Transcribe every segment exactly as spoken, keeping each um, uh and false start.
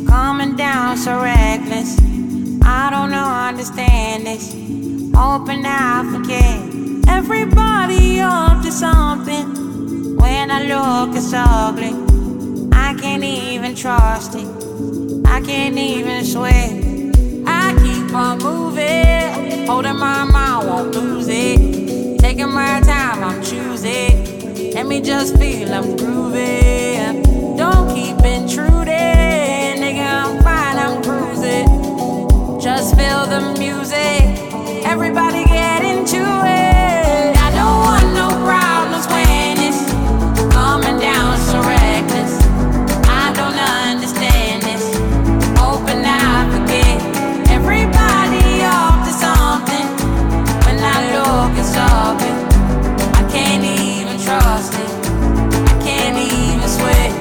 Coming down so reckless. I don't know, understand this. Hoping I forget. Everybody up to something. When I look, it's ugly. I can't even trust it. I can't even swear. I keep on moving. Holding my mind, won't lose it. Taking my time, I'm choosing. Let me just feel I'm grooving. Don't keep intruding. Nigga, I'm fine, I'm cruising. Just feel the music. Everybody get into it. I don't want no problems when it's coming down so reckless. I don't understand this. Hoping I forget. Everybody up to something. When I look, it's open. I can't even trust it. I can't even sweat.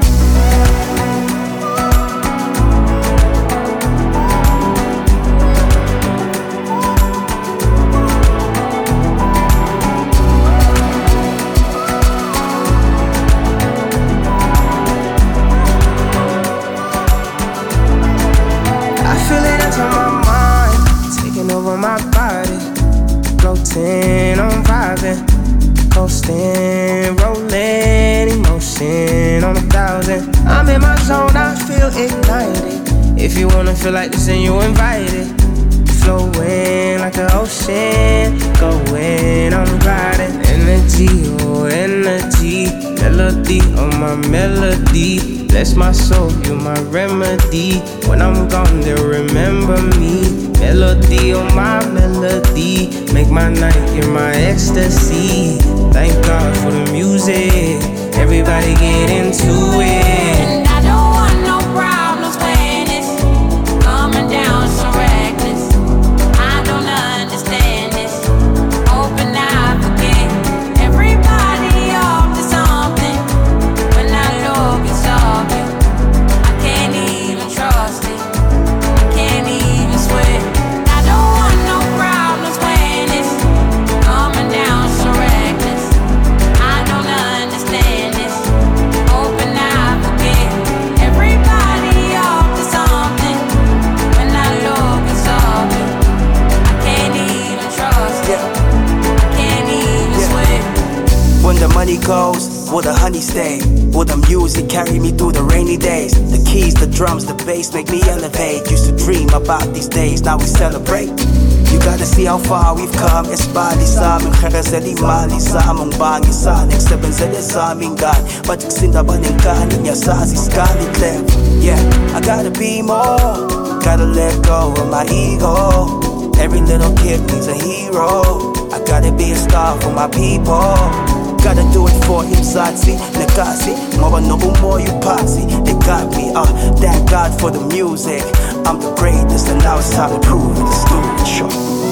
Over my body, floating, I'm vibing, coasting, rolling, emotion on a thousand. I'm in my zone, I feel ignited. If you wanna feel like this, then you invited. Flowing like the ocean, going, I'm riding. Energy, oh energy, melody, oh my melody. Bless my soul, you my remedy. When I'm gone, they'll remember me. Melody on my melody. Make my night, you're my ecstasy. Thank God for the music. Everybody get into it. And I don't want no problems when it's coming down so reckless. I don't understand this. Hoping I forget. Everybody up to something. When I look, it's open. I can't even trust it. I can't even sweat. I don't want no problems when it's coming down so reckless. I don't understand this. Hoping I forget. Everybody up to something. When I look, it's open. I can't even trust it. I can't even sweat. When the money goes, will the honey stay? Will the music carry me through the rainy days? The keys, the drums, the bass make me elevate. Used to dream about these days, now we celebrate. You gotta see how far we've come. Espali sa aming karazali mali sa among bangi sa next seven zele sa aming God. Pagsinda ba ng kanin niya sa si Scarlet Lev? Yeah, I gotta be more. Gotta let go of my ego. Every little kid needs a hero. I gotta be a star for my people. Gotta do it for him, Zazi, Negasi, Mama no more you posse. They got me, uh, thank God for the music. I'm the greatest and now it's time to prove it. Let's do it, sure.